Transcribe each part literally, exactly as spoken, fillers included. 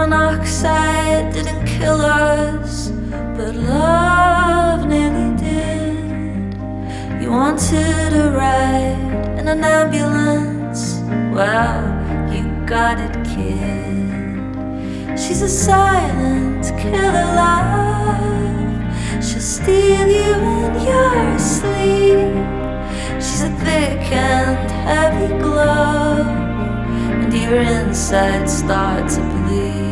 monoxide didn't kill us, but love nearly did. You wanted a ride in an ambulance, well, you got it, kid. She's a silent killer love. She'll steal you in your sleep. She's a thick and heavy glove, and your insides start to bleed.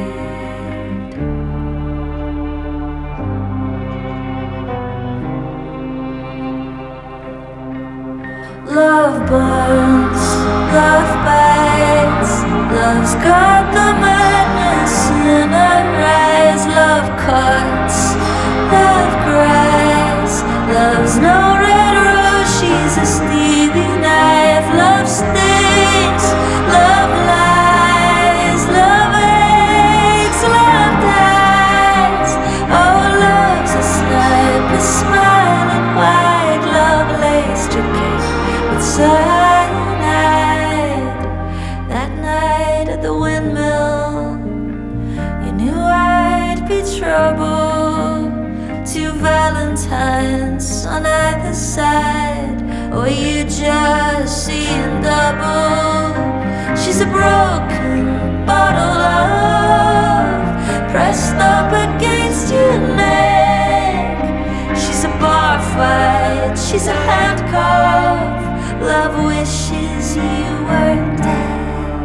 Love burns, love bites, love's got the madness in her eyes. Love cuts, love cries, love's no red rose, she's a steely knife. Love stings, love lies, love aches, love dies. Oh, love's a sniper smiling wide. Love laced your cake with cyanide. That night at the windmill, you knew I'd be trouble. Two valentines on either side, or you just seeing double. She's a broken bottle of pressed up against your neck. She's a bar fight, she's a handcuff. Love wishes you were dead.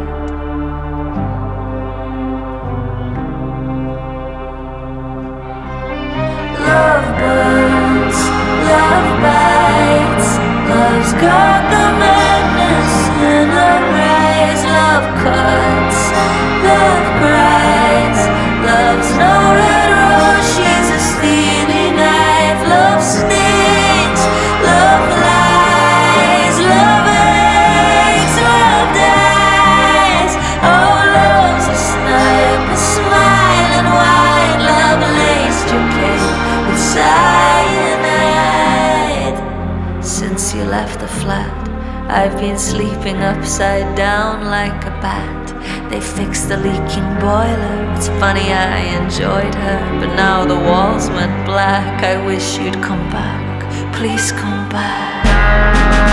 Love burns, love bites, love's got the madness in her eyes. Love cuts, love cries, love's no red rose, she's a steely knife. Love stings, love lies, love aches, love dies. Oh, love's a sniper smiling wide. Love laced your cake with cyanide. Since you left the flat, I've been sleeping upside down like a bat. They fixed the leaking boiler. It's funny, I enjoyed her, but now the walls went black. I wish you'd come back, please come back.